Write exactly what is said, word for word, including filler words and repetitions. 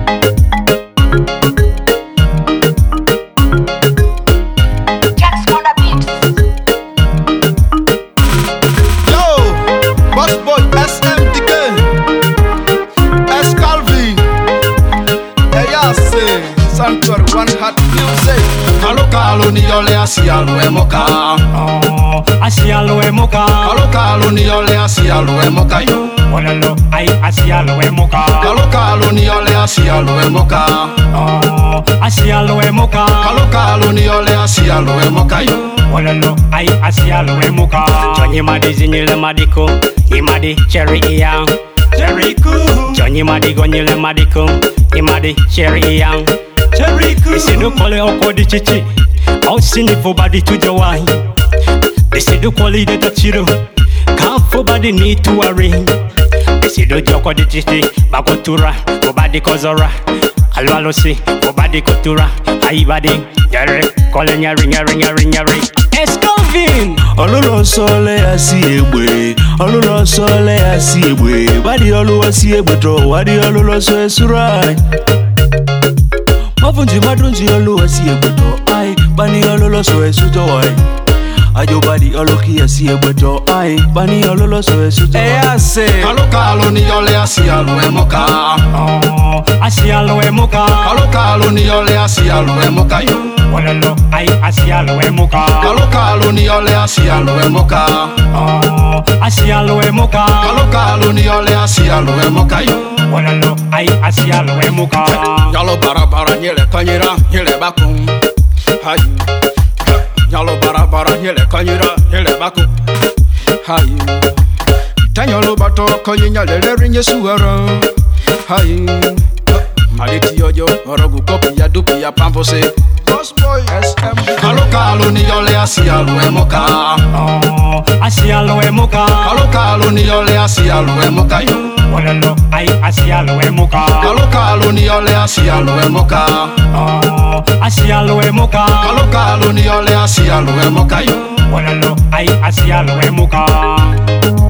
Asialo emoka, oh, asialo emoka. Kalo kalo ni ole asialo emoka yo. Olalo, ay asialo emoka. Kalo kalo ni ole asialo emoka, oh, asialo emoka. Kalo kalo ni ole asialo emoka yo. Olalo, ay asialo emoka. Johnny madi zinile madiko, imadi cherry yang, cherry cool. Johnny madi gonyile madiko, imadi cherry yang, cherry cool. Isi no kole okodi chichi. I'll sing it for body to the wine. They say the quality that you do. Can't for body need to arrange. They say the joke of the titi. Bakotura, for body kozora. Alwalo si, for body kotura. Aye body, yare, calling ya ring, ya ring, ya ring, ya ring. Escovin! Olulo sole asi egbe. Olulo sole asi egbe. Body olu asi egbe to. Body olulo so esurai. Mafunji madunji olu asi egbe to. Bani ololo so esuto wai. Ayo badi oloki asi egbeto ai. Bani ololo so esuto wai. Eh ase. Kalo kalo ni ole asialo emoka. Oh, asialo emoka. Kalo kalo ni ole asialo emoka yo. Olalo, ay asialo emoka. Kalo kalo ni ole asialo emoka. Oh, asialo emoka. Kalo kalo ni ole asialo emoka yo. Olalo, ay asialo emoka. Yalo bara bara nyele kanyira nyele bakum. Hai, yalo bara bara nyele kanyira nyele baku. Hai, tanyalo bato kanyinya lele rinye suara. Hai, maliti yoyo orogu kopi ya dupi ya pampose. Boss boy S M. Kalo kalo ni ole asialo emoka. Oh, asialo emoka. Kalo kalo ni ole asialo emoka yo. Olalo, ay asialo emoka. Kalo kalo ni ole asialo emoka. Oh, asialo emoka. Kalo kalo ni ole asialo emoka yo. Olalo, ay asialo emoka.